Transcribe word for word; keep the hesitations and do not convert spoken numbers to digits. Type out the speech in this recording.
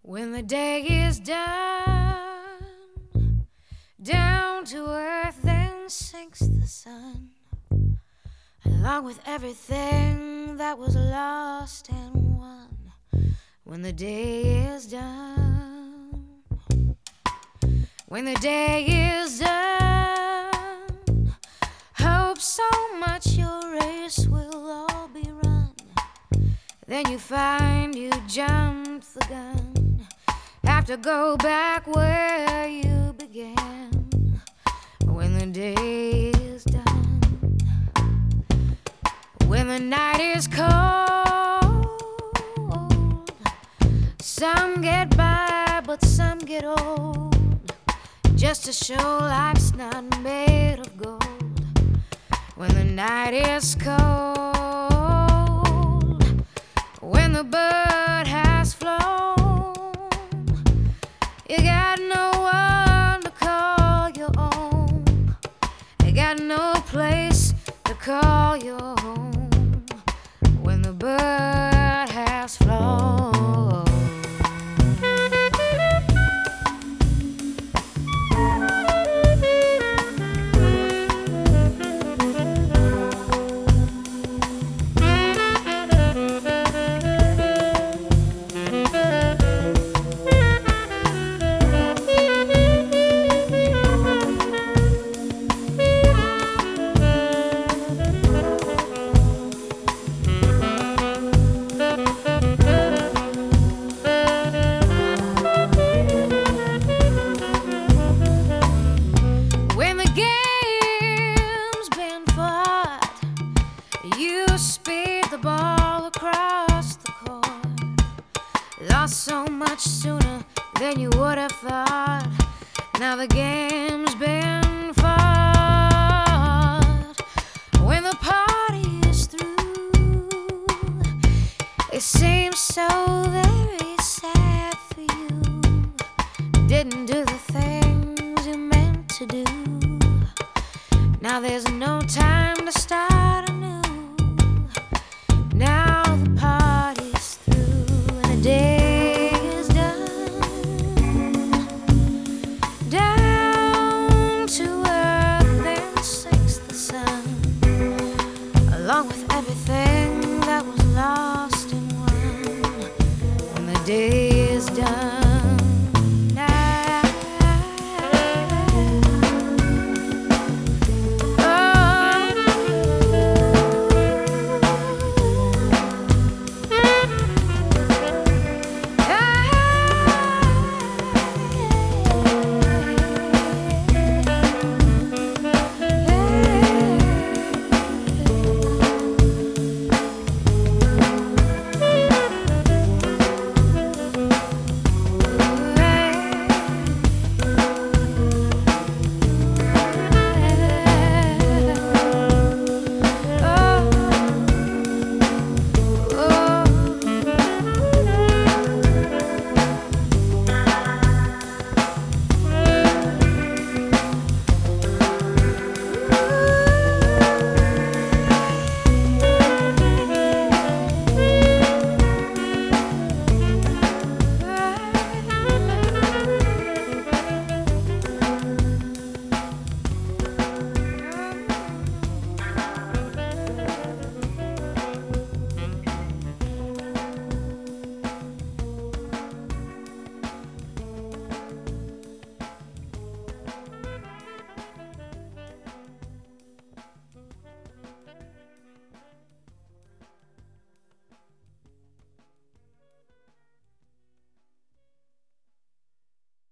When the day is done, down to earth then sinks the sun, along with everything that was lost and won. When the day is done, when the day is done, hope so much your race will all be run. Then you find you jumped the gun, have to go back where you began. When the day is done, when the night is cold, some get by but some get old, just to show life's not made of gold. When the night is cold, when the bird has flown, you got no one to call your own, you got no place to call your home. When the bird has flown, speed the ball across the court, lost so much sooner than you would have thought. Now the game's been fought. When the party is through, it seems so very sad for you. Didn't do the things you meant to do. Now there's no time to start anew. Now the party's through and the day is done. Down to earth then sinks the sun, along with everything that was lost and won. When the day